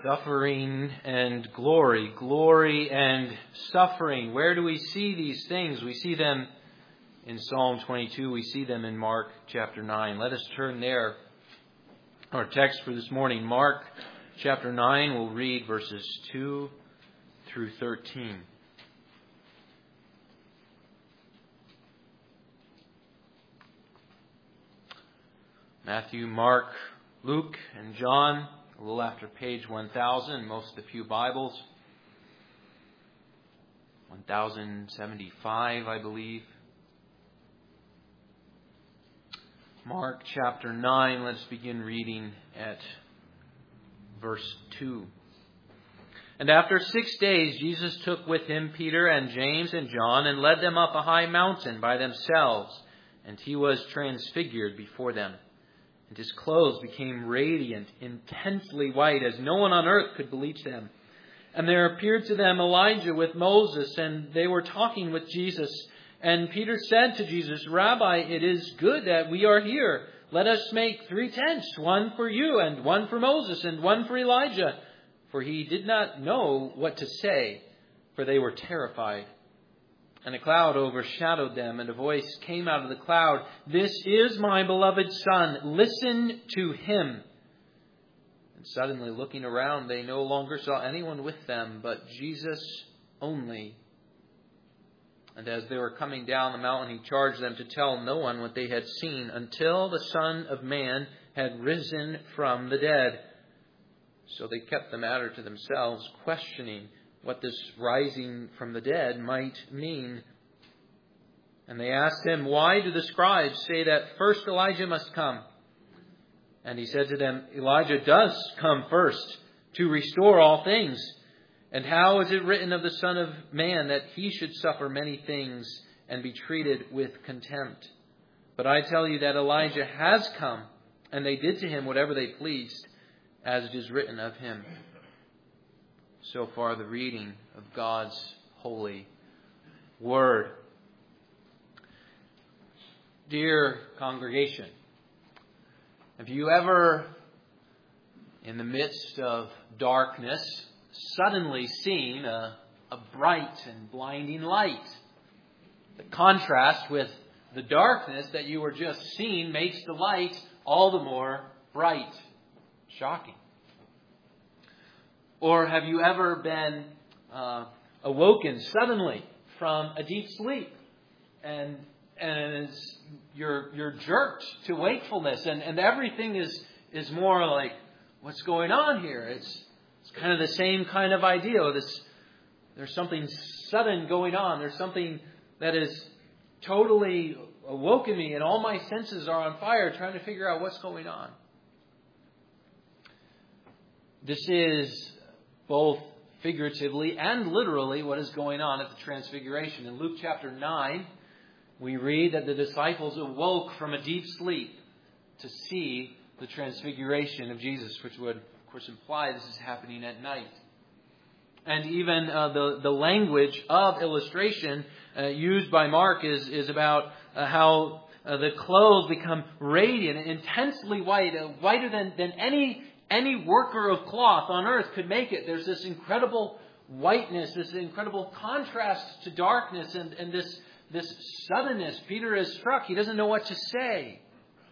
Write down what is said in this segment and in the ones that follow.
Suffering and glory, glory and suffering. Where do we see these things? We see them in Psalm 22. We see them in Mark chapter 9. Let us turn there. Our text for this morning, Mark chapter 9, we'll read verses 2 through 13. Matthew, Mark, Luke, and John, a little after page 1000, most of the pew Bibles. 1075, I believe. Mark chapter 9, let's begin reading at verse 2. And after 6 days, Jesus took with him Peter and James and John and led them up a high mountain by themselves, and he was transfigured before them. And his clothes became radiant, intensely white, as no one on earth could bleach them. And there appeared to them Elijah with Moses, and they were talking with Jesus. And Peter said to Jesus, "Rabbi, it is good that we are here. Let us make 3 tents, one for you, and one for Moses, and one for Elijah." For he did not know what to say, for they were terrified. And a cloud overshadowed them, and a voice came out of the cloud, "This is my beloved Son. Listen to him." And suddenly looking around, they no longer saw anyone with them, but Jesus only. And as they were coming down the mountain, he charged them to tell no one what they had seen until the Son of Man had risen from the dead. So they kept the matter to themselves, questioning what this rising from the dead might mean. And they asked him, "Why do the scribes say that first Elijah must come?" And he said to them, "Elijah does come first to restore all things. And how is it written of the Son of Man that he should suffer many things and be treated with contempt? But I tell you that Elijah has come, and they did to him whatever they pleased, as it is written of him." So far, the reading of God's holy word. Dear congregation, have you ever, in the midst of darkness, suddenly seen a bright and blinding light? The contrast with the darkness that you were just seeing makes the light all the more bright. Shocking. Or have you ever been awoken suddenly from a deep sleep, and you're jerked to wakefulness, and everything is more like, what's going on here? It's kind of the same kind of idea. There's something sudden going on. There's something that is totally awoken me, and all my senses are on fire trying to figure out what's going on. This is both figuratively and literally what is going on at the Transfiguration. In Luke chapter 9, we read that the disciples awoke from a deep sleep to see the Transfiguration of Jesus, which would, of course, imply this is happening at night. And even the language of illustration used by Mark is about how the clothes become radiant, intensely white, whiter than any worker of cloth on earth could make it. There's this incredible whiteness, this incredible contrast to darkness, and this suddenness. Peter is struck. He doesn't know what to say.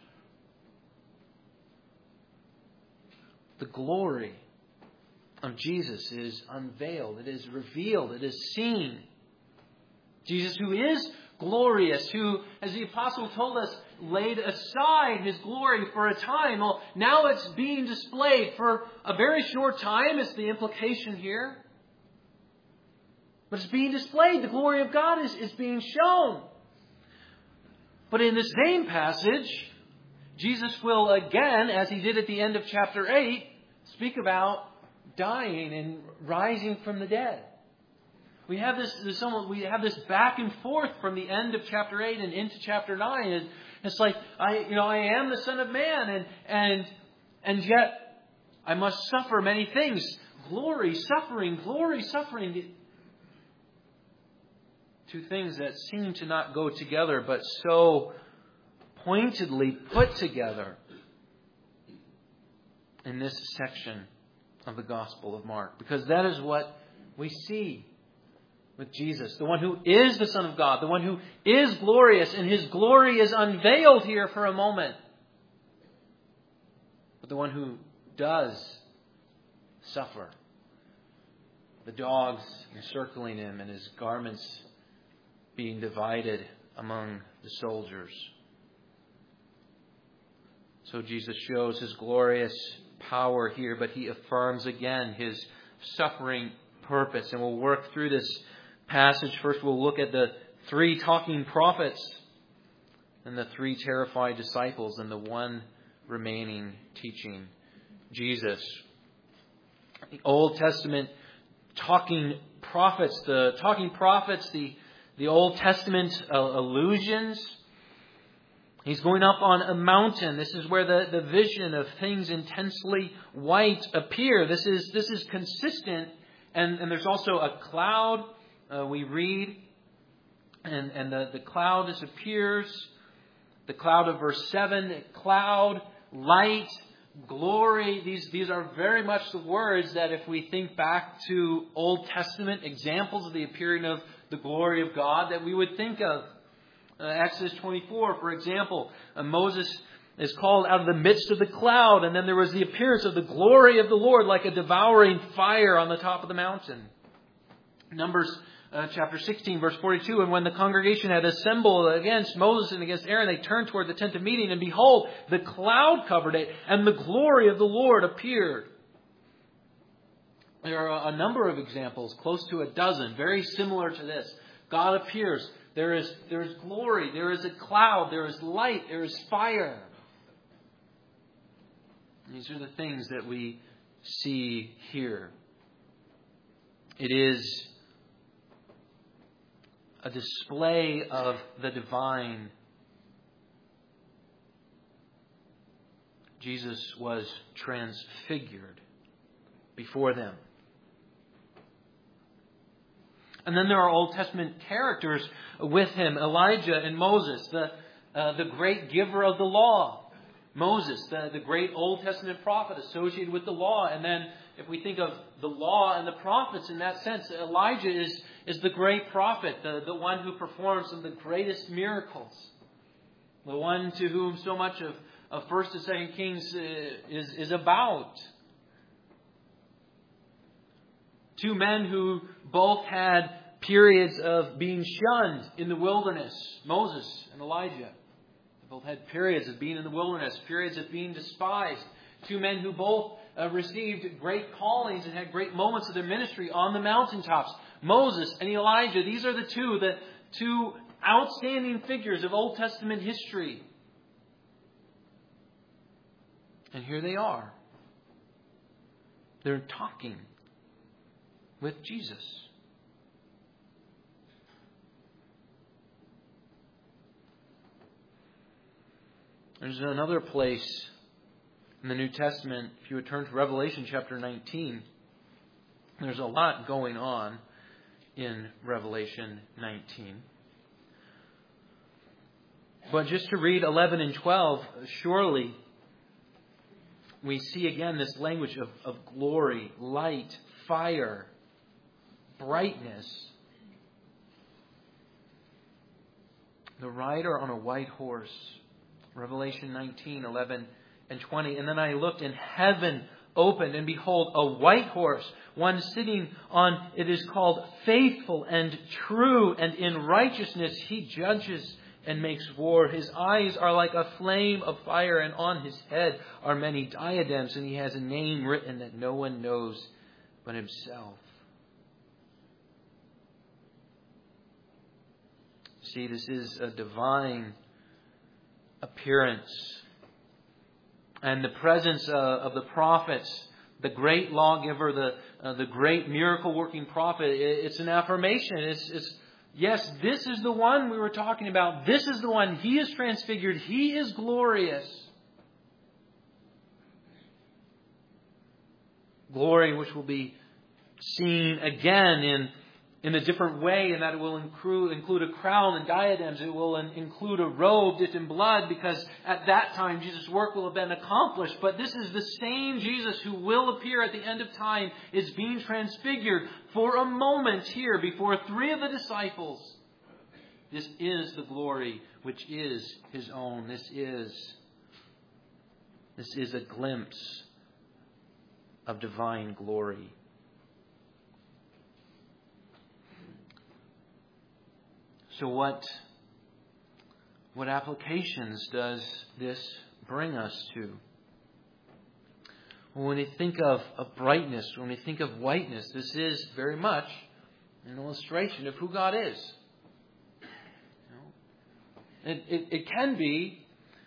The glory of Jesus is unveiled. It is revealed. It is seen. Jesus, who is glorious, who, as the apostle told us, laid aside his glory for a time. Well, now it's being displayed for a very short time, is the implication here. But it's being displayed. The glory of God is being shown. But in this same passage, Jesus will again, as he did at the end of chapter 8, speak about dying and rising from the dead. We have this back and forth from the end of chapter 8 and into chapter 9. It's like, I am the Son of Man, and yet I must suffer many things. Glory, suffering. Two things that seem to not go together, but so pointedly put together in this section of the Gospel of Mark. Because that is what we see with Jesus. The one who is the Son of God. The one who is glorious. And His glory is unveiled here for a moment. But the one who does suffer. The dogs encircling Him and His garments being divided among the soldiers. So Jesus shows His glorious power here, but He affirms again His suffering purpose. And we'll work through this passage. First, we'll look at the 3 talking prophets and the 3 terrified disciples and the 1 remaining teaching Jesus. The Old Testament talking prophets, the Old Testament allusions. He's going up on a mountain. This is where the vision of things intensely white appear. This is consistent. And there's also a cloud we read. And the cloud disappears. The cloud of verse 7. Cloud, light, glory. These are very much the words that if we think back to Old Testament examples of the appearing of the glory of God that we would think of. Exodus 24, for example, Moses is called out of the midst of the cloud, and then there was the appearance of the glory of the Lord like a devouring fire on the top of the mountain. Numbers chapter 16, verse 42, and when the congregation had assembled against Moses and against Aaron, they turned toward the tent of meeting, and behold, the cloud covered it, and the glory of the Lord appeared. There are a number of examples, close to a dozen, very similar to this. God appears. There is glory. There is a cloud. There is light. There is fire. And these are the things that we see here. It is a display of the divine. Jesus was transfigured before them. And then there are Old Testament characters with him. Elijah and Moses, the great giver of the law. Moses, the great Old Testament prophet associated with the law. And then if we think of the law and the prophets in that sense, Elijah is the great prophet, the one who performs some of the greatest miracles. The one to whom so much of 1st and 2nd Kings is about. 2 men who both had periods of being shunned in the wilderness. Moses and Elijah. They both had periods of being in the wilderness, periods of being despised. 2 men who both received great callings and had great moments of their ministry on the mountaintops. Moses and Elijah. These are the two outstanding figures of Old Testament history. And here they are. They're talking with Jesus. There's another place in the New Testament, if you would turn to Revelation chapter 19, there's a lot going on in Revelation 19. But just to read 11 and 12, surely we see again this language of glory, light, fire, brightness. The rider on a white horse. Revelation 19, 11 and 20. And then I looked, and heaven opened, and behold, a white horse, one sitting on, it is called Faithful and True, and in righteousness he judges and makes war. His eyes are like a flame of fire, and on his head are many diadems, and he has a name written that no one knows but himself. See, this is a divine appearance. And the presence of the prophets, the great lawgiver, the great miracle-working prophet, it's an affirmation. It's yes, this is the one we were talking about. This is the one. He is transfigured. He is glorious. Glory which will be seen again in a different way, and that it will include a crown and diadems. It will include a robe dipped in blood, because at that time Jesus' work will have been accomplished. But this is the same Jesus who will appear at the end of time, is being transfigured for a moment here before 3 of the disciples. This is the glory which is His own. This is a glimpse of divine glory. So what applications does this bring us to? Well, when we think of brightness, when we think of whiteness, this is very much an illustration of who God is. It can be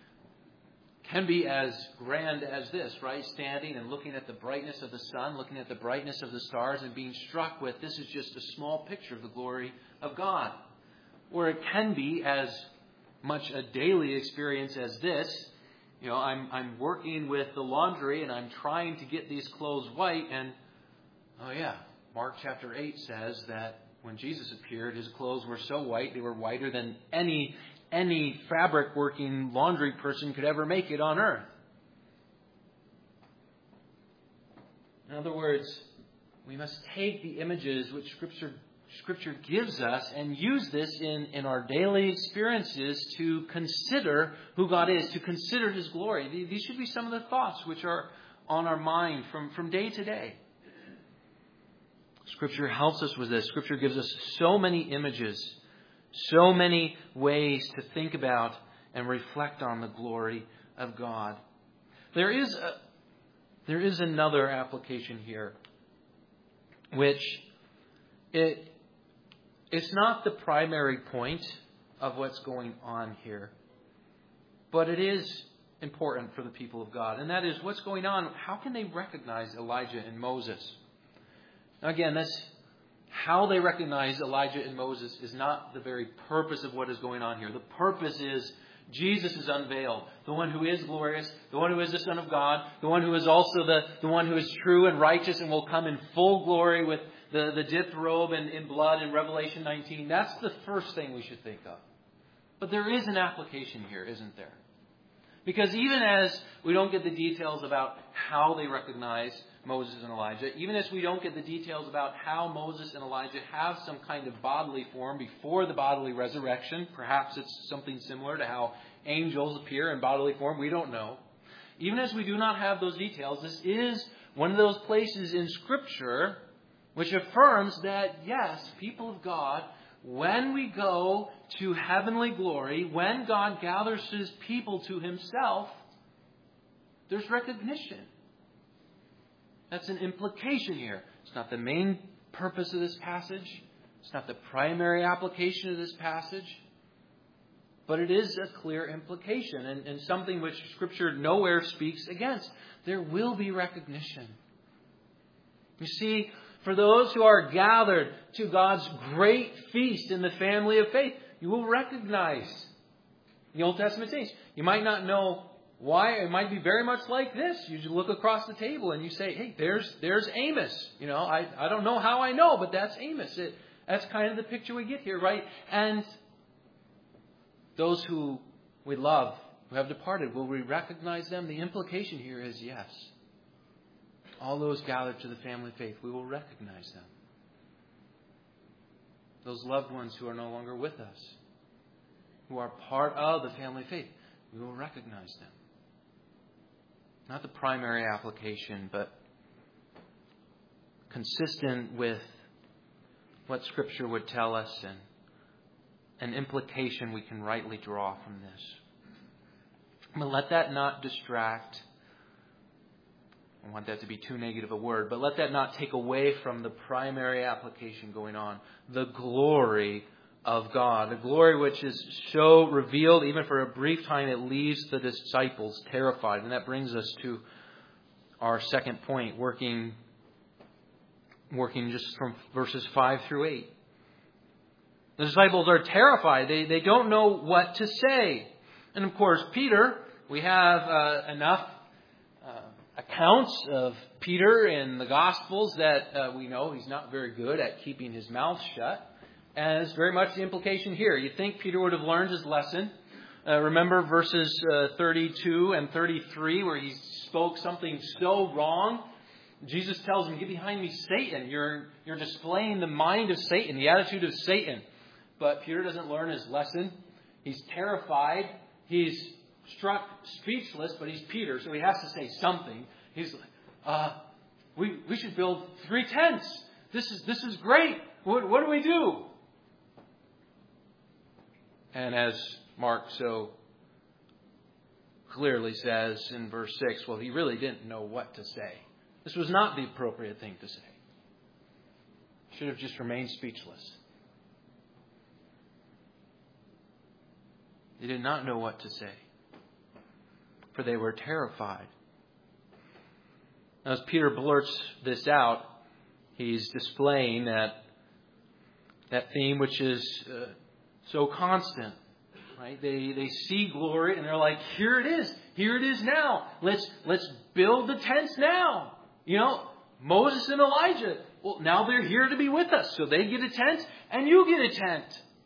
as grand as this, right? Standing and looking at the brightness of the sun, looking at the brightness of the stars, and being struck with, this is just a small picture of the glory of God. Or it can be as much a daily experience as this. I'm working with the laundry and I'm trying to get these clothes white, and Mark chapter 8 says that when Jesus appeared, His clothes were so white, they were whiter than any fabric working laundry person could ever make it on earth. In other words, we must take the images which Scripture gives us and use this in our daily experiences to consider who God is, to consider His glory. These should be some of the thoughts which are on our mind from day to day. Scripture helps us with this. Scripture gives us so many images, so many ways to think about and reflect on the glory of God. There is another application here, which it's not the primary point of what's going on here, but it is important for the people of God. And that is, what's going on? How can they recognize Elijah and Moses? Now again, that's how they recognize Elijah and Moses is not the very purpose of what is going on here. The purpose is Jesus is unveiled. The one who is glorious, the one who is the Son of God, the one who is also the one who is true and righteous and will come in full glory with the dipped robe and in blood in Revelation 19. That's the first thing we should think of. But there is an application here, isn't there? Because even as we don't get the details about how they recognize Moses and Elijah, even as we don't get the details about how Moses and Elijah have some kind of bodily form before the bodily resurrection, perhaps it's something similar to how angels appear in bodily form, we don't know. Even as we do not have those details, this is one of those places in Scripture which affirms that, yes, people of God, when we go to heavenly glory, when God gathers His people to Himself, there's recognition. That's an implication here. It's not the main purpose of this passage. It's not the primary application of this passage. But it is a clear implication and something which Scripture nowhere speaks against. There will be recognition. You see, for those who are gathered to God's great feast in the family of faith, you will recognize the Old Testament saints. You might not know why. It might be very much like this. You just look across the table and you say, hey, there's Amos. I don't know how I know, but that's Amos. That's kind of the picture we get here, right? And those who we love, who have departed, will we recognize them? The implication here is yes. All those gathered to the family of faith, we will recognize them. Those loved ones who are no longer with us, who are part of the family of faith, we will recognize them. Not the primary application, but consistent with what Scripture would tell us and an implication we can rightly draw from this. But let that not distract. I don't want that to be too negative a word, but let that not take away from the primary application going on. The glory of God. The glory which is so revealed, even for a brief time, it leaves the disciples terrified. And that brings us to our second point, working just from verses 5 through 8. The disciples are terrified. They don't know what to say. And of course, Peter, we have enough accounts of Peter in the Gospels that we know he's not very good at keeping his mouth shut. And it's very much the implication here. You think Peter would have learned his lesson. Remember verses 32 and 33 where he spoke something so wrong. Jesus tells him, "Get behind me, Satan. You're displaying the mind of Satan, the attitude of Satan." But Peter doesn't learn his lesson. He's terrified. He's struck speechless, but he's Peter, so he has to say something. He's like, we should build 3 tents. This is great. What do we do? And as Mark so clearly says in verse 6, well, he really didn't know what to say. This was not the appropriate thing to say. He should have just remained speechless. They did not know what to say, for they were terrified. Now, as Peter blurts this out, he's displaying that theme which is so constant. Right? They see glory and they're like, here it is. Here it is now. Let's build the tents now. You know, Moses and Elijah, well, now they're here to be with us. So they get a tent and you get a tent.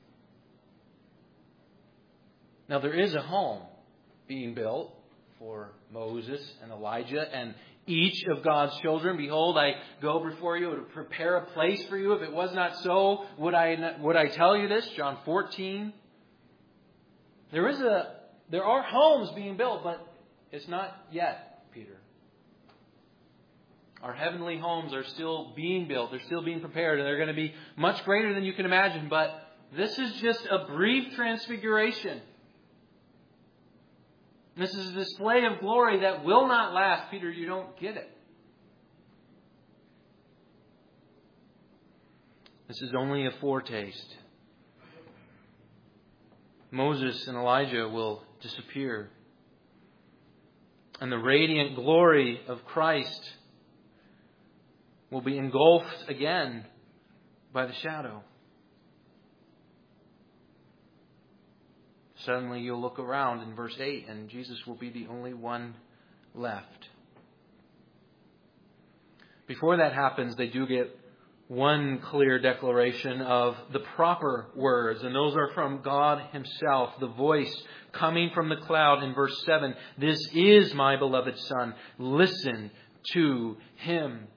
Now there is a home being built for Moses and Elijah and each of God's children. Behold, I go before you to prepare a place for you. If it was not so, would I tell you this? John 14. There are homes being built, but it's not yet, Peter. Our heavenly homes are still being built. They're still being prepared, and they're going to be much greater than you can imagine. But this is just a brief transfiguration. This is a display of glory that will not last. Peter, you don't get it. This is only a foretaste. Moses and Elijah will disappear. And the radiant glory of Christ will be engulfed again by the shadow. Suddenly you'll look around in verse 8 and Jesus will be the only one left. Before that happens, they do get one clear declaration of the proper words, and those are from God Himself, the voice coming from the cloud in verse 7. This is my beloved Son. Listen to Him.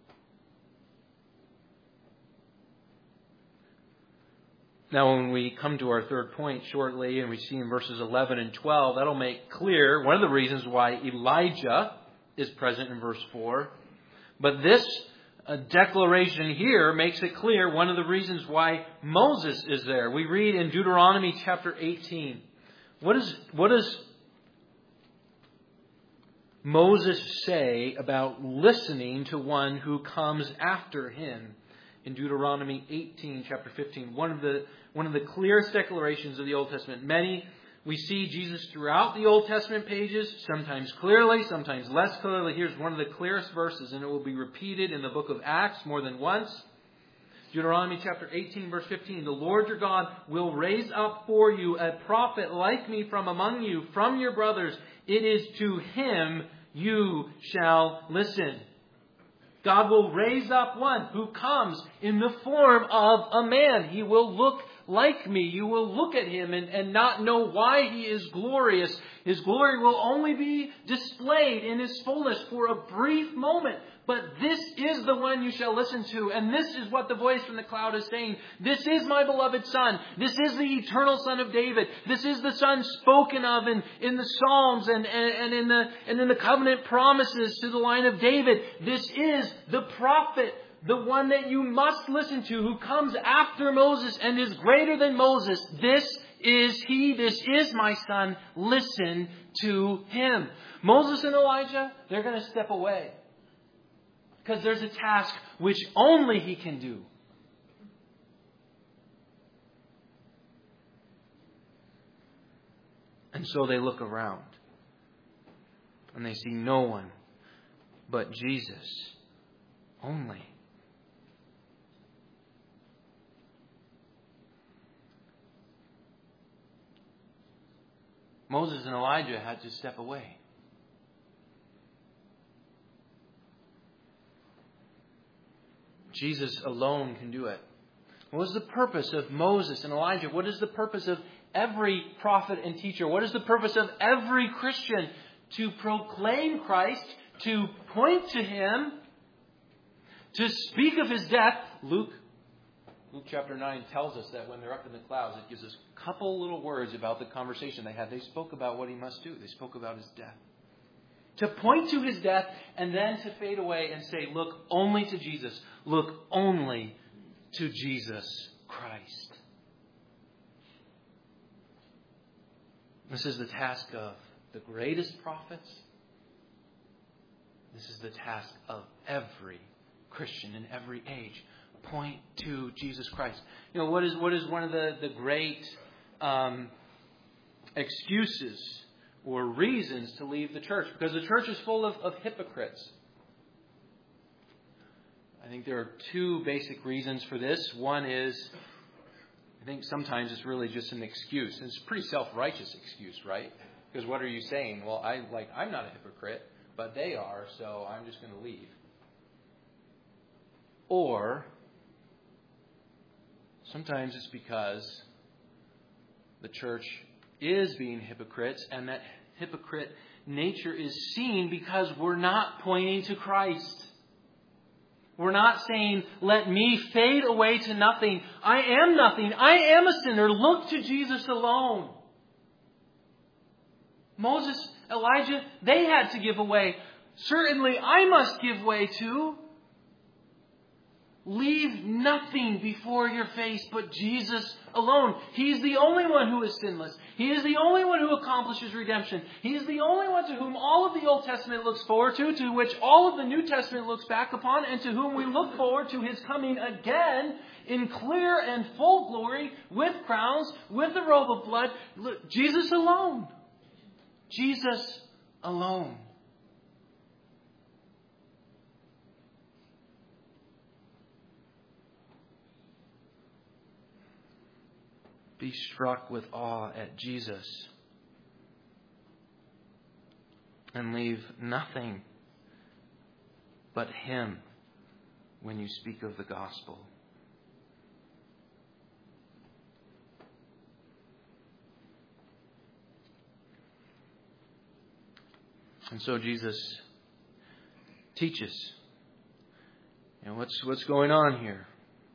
Now, when we come to our third point shortly, and we see in verses 11 and 12, that'll make clear one of the reasons why Elijah is present in verse 4. But this declaration here makes it clear one of the reasons why Moses is there. We read in Deuteronomy chapter 18. What does Moses say about listening to one who comes after him? In Deuteronomy 18, chapter 15, one of the clearest declarations of the Old Testament. We see Jesus throughout the Old Testament pages, sometimes clearly, sometimes less clearly. Here's one of the clearest verses, and it will be repeated in the book of Acts more than once. Deuteronomy chapter 18, verse 15. The Lord your God will raise up for you a prophet like me from among you, from your brothers. It is to him you shall listen. God will raise up one who comes in the form of a man. He will look like me. You will look at him and not know why he is glorious. His glory will only be displayed in his fullness for a brief moment. But this is the one you shall listen to. And this is what the voice from the cloud is saying. This is my beloved Son. This is the eternal Son of David. This is the Son spoken of in the Psalms and in the covenant promises to the line of David. This is the prophet, the one that you must listen to, who comes after Moses and is greater than Moses. This is he. This is my Son. Listen to him. Moses and Elijah, they're going to step away. Because there's a task which only he can do. And so they look around. And they see no one but Jesus only. Moses and Elijah had to step away. Jesus alone can do it. What is the purpose of Moses and Elijah? What is the purpose of every prophet and teacher? What is the purpose of every Christian? To proclaim Christ, to point to Him, to speak of His death. Luke chapter 9 tells us that when they're up in the clouds, it gives us a couple little words about the conversation they had. They spoke about what He must do. They spoke about His death. To point to His death and then to fade away and say, look only to Jesus. Look only to Jesus Christ. This is the task of the greatest prophets. This is the task of every Christian in every age. Point to Jesus Christ. You know, what is one of the great excuses or reasons to leave the church? Because the church is full of hypocrites. I think there are two basic reasons for this. One is, I think sometimes it's really just an excuse. It's a pretty self-righteous excuse, right? Because what are you saying? Well, I'm not a hypocrite, but they are, so I'm just going to leave. Or sometimes it's because the church is being hypocrites, and that hypocrite nature is seen because we're not pointing to Christ. We're not saying, let me fade away to nothing. I am nothing. I am a sinner. Look to Jesus alone. Moses, Elijah, they had to give away. Certainly I must give way too. Leave nothing before your face but Jesus alone. He's the only one who is sinless. He is the only one who accomplishes redemption. He is the only one to whom all of the Old Testament looks forward to which all of the New Testament looks back upon, and to whom we look forward to His coming again in clear and full glory, with crowns, with the robe of blood. Jesus alone. Jesus alone. Be struck with awe at Jesus and leave nothing but Him when you speak of the gospel. And so Jesus teaches. And what's going on here?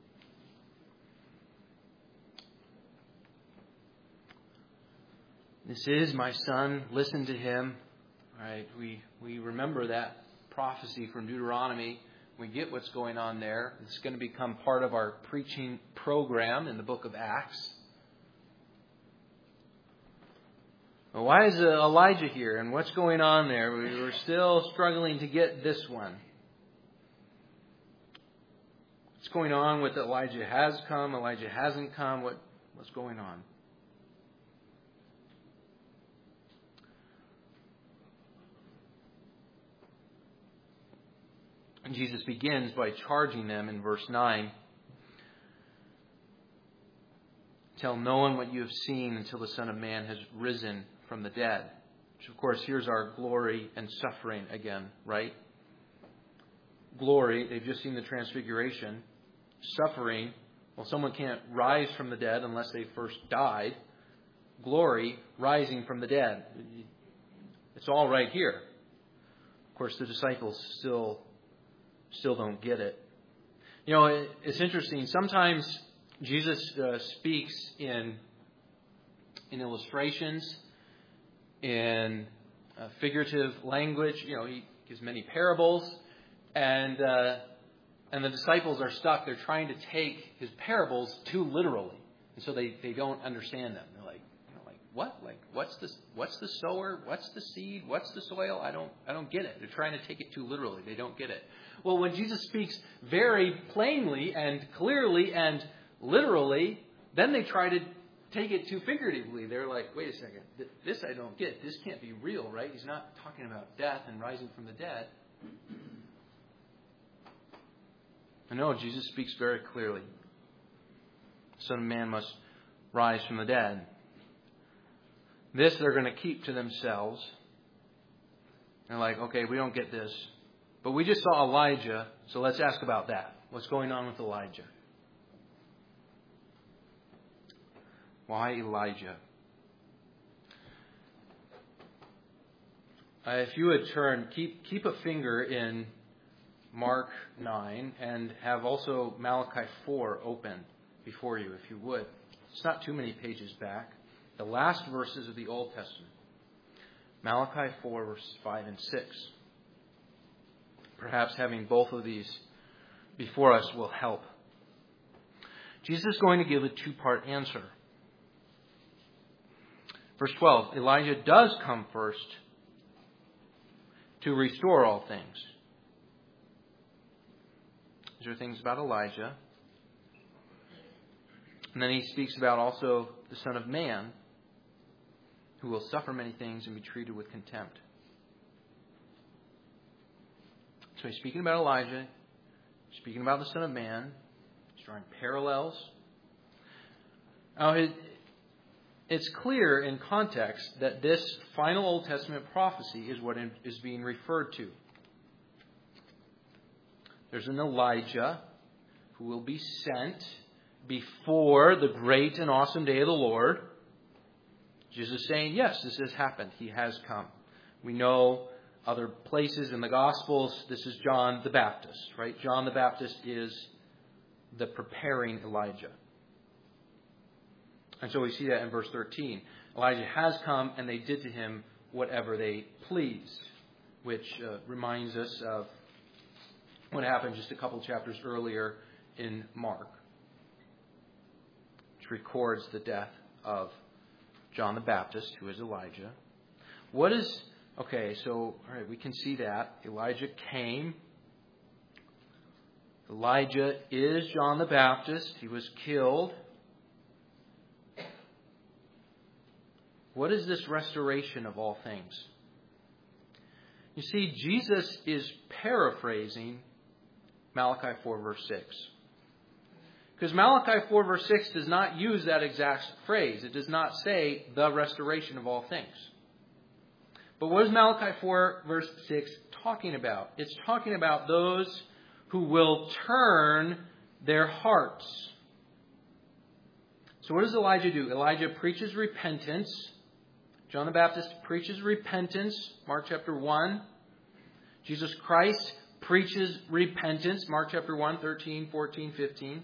This is my son, listen to him. All right, we remember that prophecy from Deuteronomy. We get what's going on there. It's going to become part of our preaching program in the book of Acts. Well, why is Elijah here, and what's going on there? We're still struggling to get this one. What's going on with Elijah has come, Elijah hasn't come? What's going on? And Jesus begins by charging them in verse 9. Tell no one what you have seen until the Son of Man has risen from the dead. Which, of course, here's our glory and suffering again, right? Glory, they've just seen the transfiguration. Suffering, well, someone can't rise from the dead unless they first died. Glory, rising from the dead. It's all right here. Of course, the disciples still don't get it. You know, it's interesting. Sometimes Jesus speaks in illustrations, in figurative language. You know, He gives many parables, and the disciples are stuck. They're trying to take His parables too literally, and so they don't understand them. They're like, what? Like, what's the sower? What's the seed? What's the soil? I don't get it. They're trying to take it too literally. They don't get it. Well, when Jesus speaks very plainly and clearly and literally, then they try to take it too figuratively. They're like, wait a second, this I don't get. This can't be real, right? He's not talking about death and rising from the dead. No, Jesus speaks very clearly. The Son of Man must rise from the dead. This they're going to keep to themselves. They're like, okay, we don't get this. But we just saw Elijah, so let's ask about that. What's going on with Elijah? Why Elijah? If you would turn, keep a finger in Mark 9 and have also Malachi 4 open before you, if you would. It's not too many pages back. The last verses of the Old Testament. Malachi 4, verses 5 and 6. Perhaps having both of these before us will help. Jesus is going to give a two-part answer. Verse 12, Elijah does come first to restore all things. These are things about Elijah. And then he speaks about also the Son of Man, who will suffer many things and be treated with contempt. So he's speaking about Elijah, speaking about the Son of Man. He's drawing parallels. Now, it's clear in context that this final Old Testament prophecy is what is being referred to. There's an Elijah who will be sent before the great and awesome day of the Lord. Jesus is saying, yes, this has happened. He has come. We know other places in the Gospels, this is John the Baptist, right? John the Baptist is the preparing Elijah. And so we see that in verse 13. Elijah has come, and they did to him whatever they pleased, which reminds us of what happened just a couple chapters earlier in Mark, which records the death of John the Baptist, who is Elijah. All right, we can see that. Elijah came. Elijah is John the Baptist. He was killed. What is this restoration of all things? You see, Jesus is paraphrasing Malachi 4, verse 6. Because Malachi 4, verse 6 does not use that exact phrase. It does not say the restoration of all things. But what is Malachi 4, verse 6 talking about? It's talking about those who will turn their hearts. So what does Elijah do? Elijah preaches repentance. John the Baptist preaches repentance, Mark chapter 1. Jesus Christ preaches repentance, Mark chapter 1, 13, 14, 15.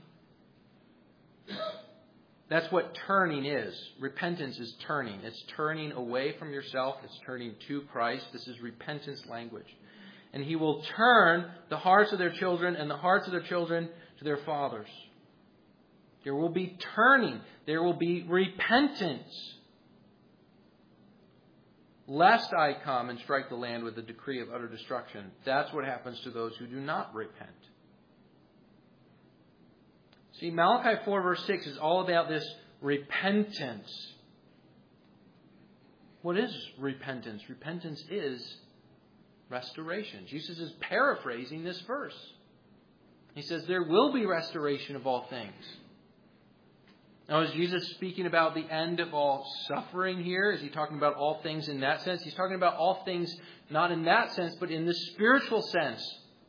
That's what turning is. Repentance is turning. It's turning away from yourself. It's turning to Christ. This is repentance language. And He will turn the hearts of their children and the hearts of their children to their fathers. There will be turning. There will be repentance. Lest I come and strike the land with a decree of utter destruction. That's what happens to those who do not repent. See, Malachi 4 verse 6 is all about this repentance. What is repentance? Repentance is restoration. Jesus is paraphrasing this verse. He says there will be restoration of all things. Now, is Jesus speaking about the end of all suffering here? Is He talking about all things in that sense? He's talking about all things not in that sense, but in the spiritual sense.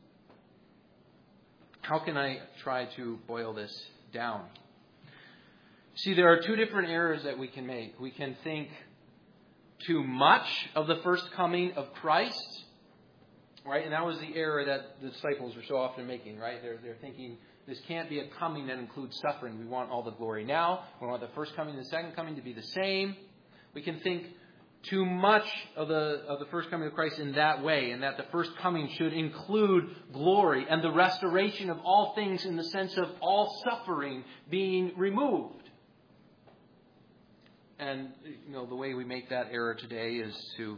How can I try to boil this down? See, there are two different errors that we can make. We can think too much of the first coming of Christ, right? And that was the error that the disciples were so often making, right? They're thinking, this can't be a coming that includes suffering. We want all the glory now. We want the first coming and the second coming to be the same. We can think too much of the first coming of Christ in that way, and that the first coming should include glory and the restoration of all things in the sense of all suffering being removed. And the way we make that error today is to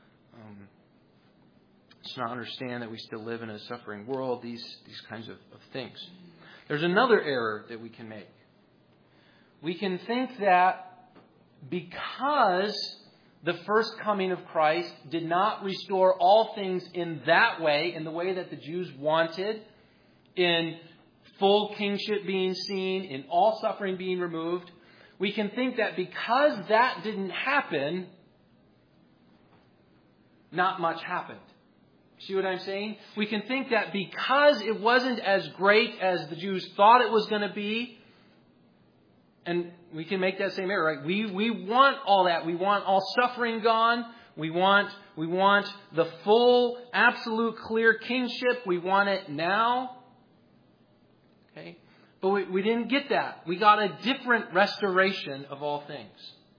not understand that we still live in a suffering world. These kinds of things. There's another error that we can make. We can think that because the first coming of Christ did not restore all things in that way, in the way that the Jews wanted, in full kingship being seen, in all suffering being removed, we can think that because that didn't happen, not much happened. See what I'm saying? We can think that because it wasn't as great as the Jews thought it was going to be, and we can make that same error, right? We want all that. We want all suffering gone. We want the full, absolute, clear kingship. We want it now. Okay? But we didn't get that. We got a different restoration of all things.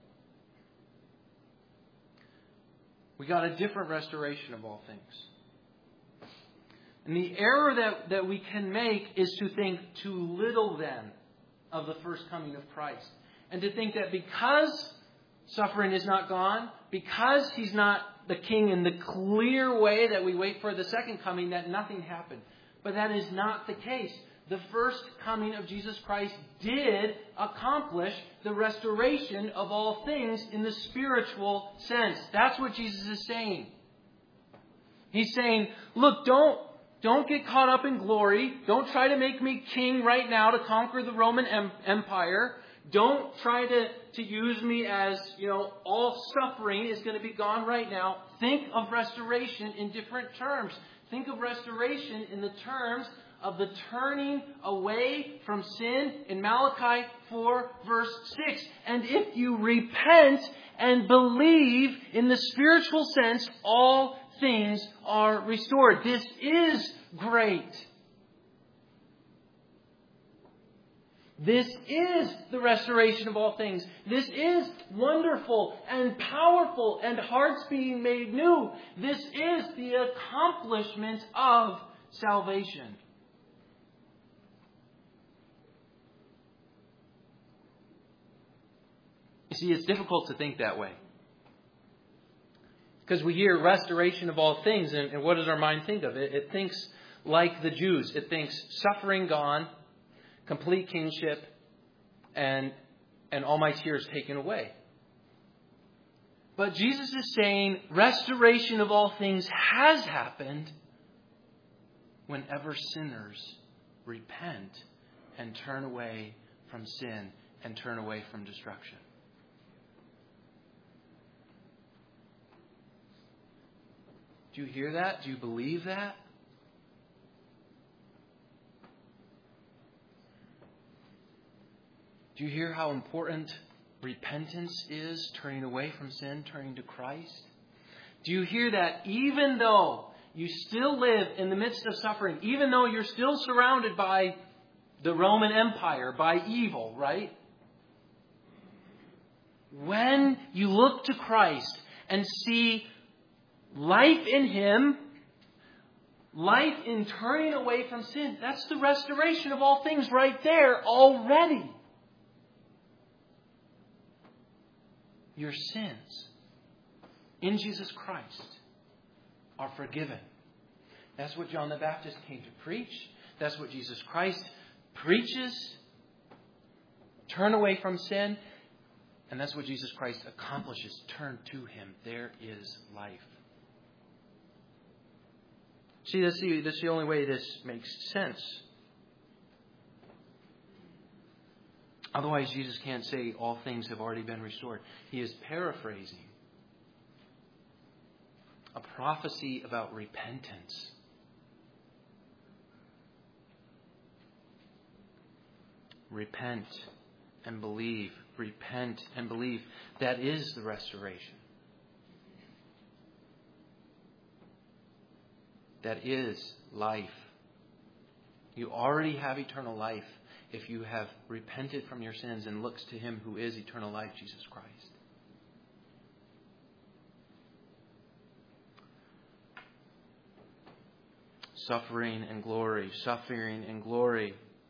We got a different restoration of all things. And the error that we can make is to think too little then of the first coming of Christ. And to think that because suffering is not gone, because He's not the King in the clear way that we wait for the second coming, that nothing happened. But that is not the case. The first coming of Jesus Christ did accomplish the restoration of all things in the spiritual sense. That's what Jesus is saying. He's saying, look, don't get caught up in glory. Don't try to make me king right now to conquer the Roman Empire. Don't try to use me as, all suffering is going to be gone right now. Think of restoration in different terms. Think of restoration in the terms of the turning away from sin in Malachi 4 verse 6. And if you repent and believe in the spiritual sense, all things are restored. This is great. This is the restoration of all things. This is wonderful and powerful and hearts being made new. This is the accomplishment of salvation. You see, it's difficult to think that way. Because we hear restoration of all things, and what does our mind think of? It thinks like the Jews. It thinks suffering gone, complete kingship, and all my tears taken away. But Jesus is saying restoration of all things has happened whenever sinners repent and turn away from sin and turn away from destruction. Do you hear that? Do you believe that? Do you hear how important repentance is? Turning away from sin, turning to Christ? Do you hear that even though you still live in the midst of suffering, even though you're still surrounded by the Roman Empire, by evil, right? When you look to Christ and see life in Him, life in turning away from sin, that's the restoration of all things right there already. Your sins in Jesus Christ are forgiven. That's what John the Baptist came to preach. That's what Jesus Christ preaches. Turn away from sin. And that's what Jesus Christ accomplishes. Turn to Him. There is life. See, that's the only way this makes sense. Otherwise, Jesus can't say all things have already been restored. He is paraphrasing a prophecy about repentance. Repent and believe. Repent and believe. That is the restoration. That is life. You already have eternal life if you have repented from your sins and looks to Him who is eternal life, Jesus Christ. Suffering and glory. Suffering and glory.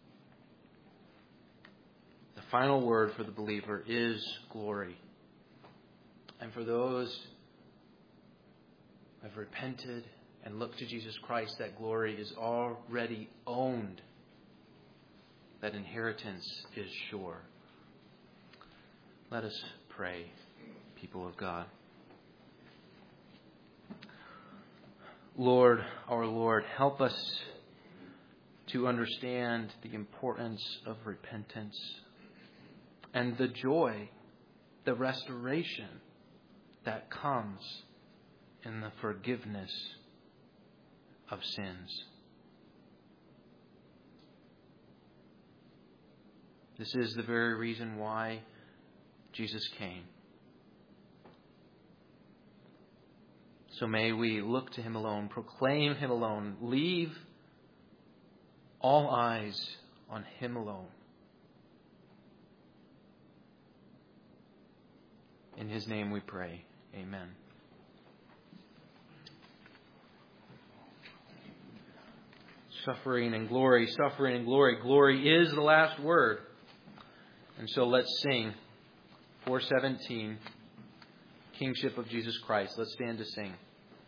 The final word for the believer is glory. And for those who have repented and look to Jesus Christ, that glory is already owned. That inheritance is sure. Let us pray, people of God. Lord, our Lord, help us to understand the importance of repentance and the joy, the restoration that comes in the forgiveness of sins. This is the very reason why Jesus came. So may we look to Him alone, proclaim Him alone, leave all eyes on Him alone. In His name we pray. Amen. Suffering and glory, suffering and glory. Glory is the last word. And so let's sing 417, Kingship of Jesus Christ. Let's stand to sing.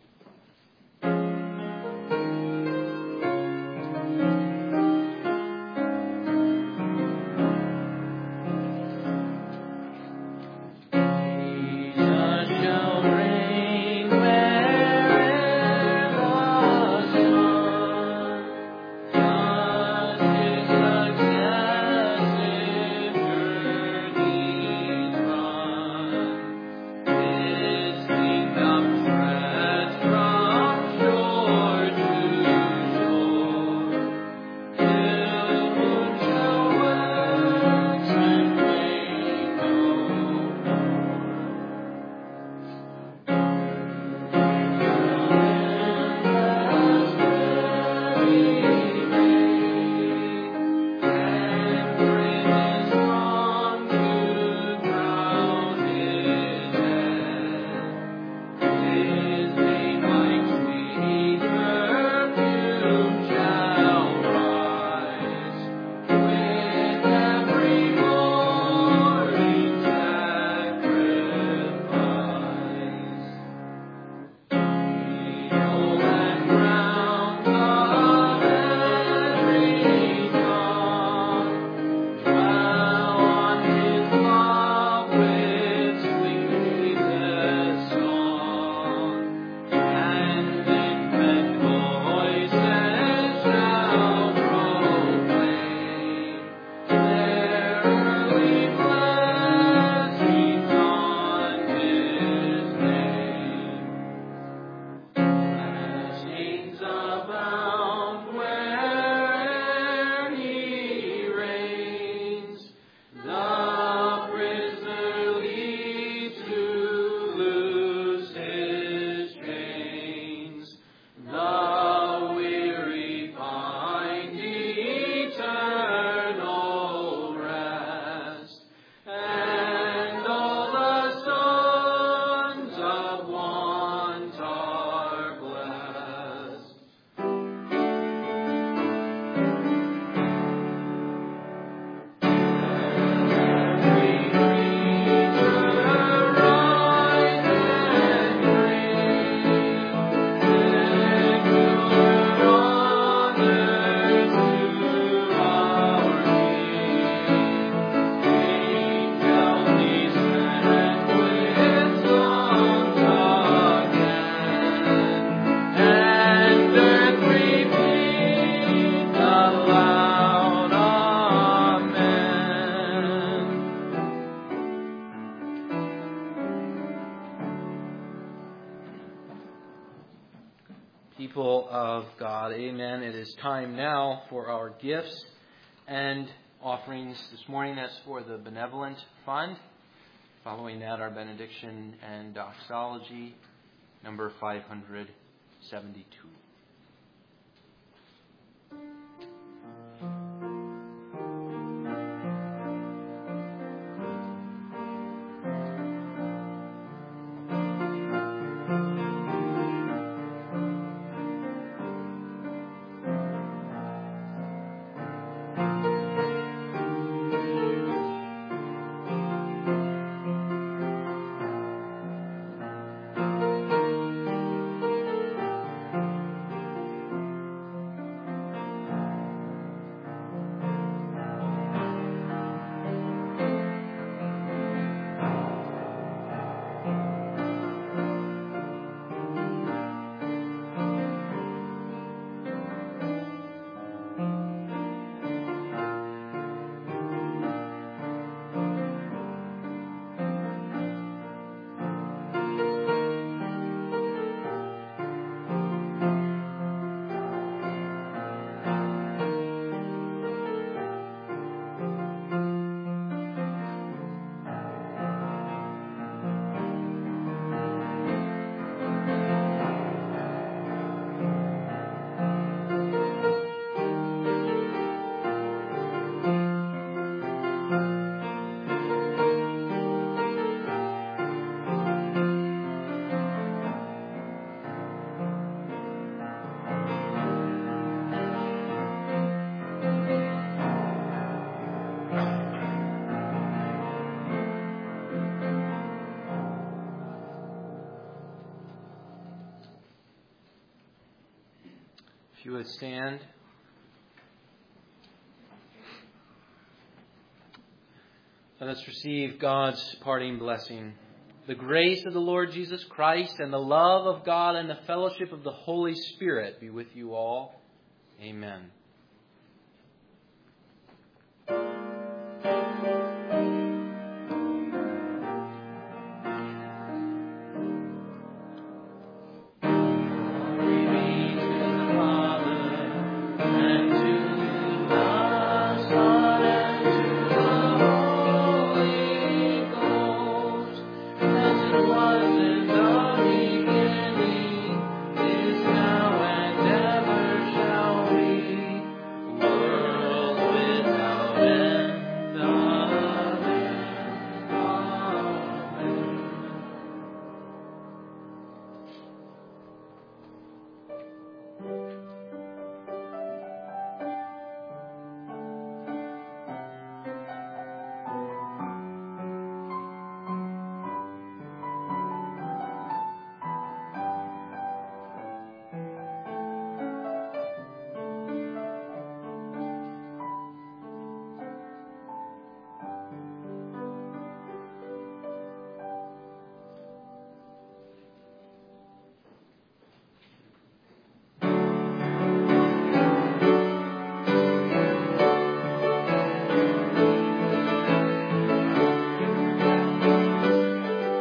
People of God, amen. It is time now for our gifts and offerings. This morning, that's for the Benevolent Fund. Following that, our benediction and doxology, number 572. you would stand. Let us receive God's parting blessing. The grace of the Lord Jesus Christ and the love of God and the fellowship of the Holy Spirit be with you all. Amen.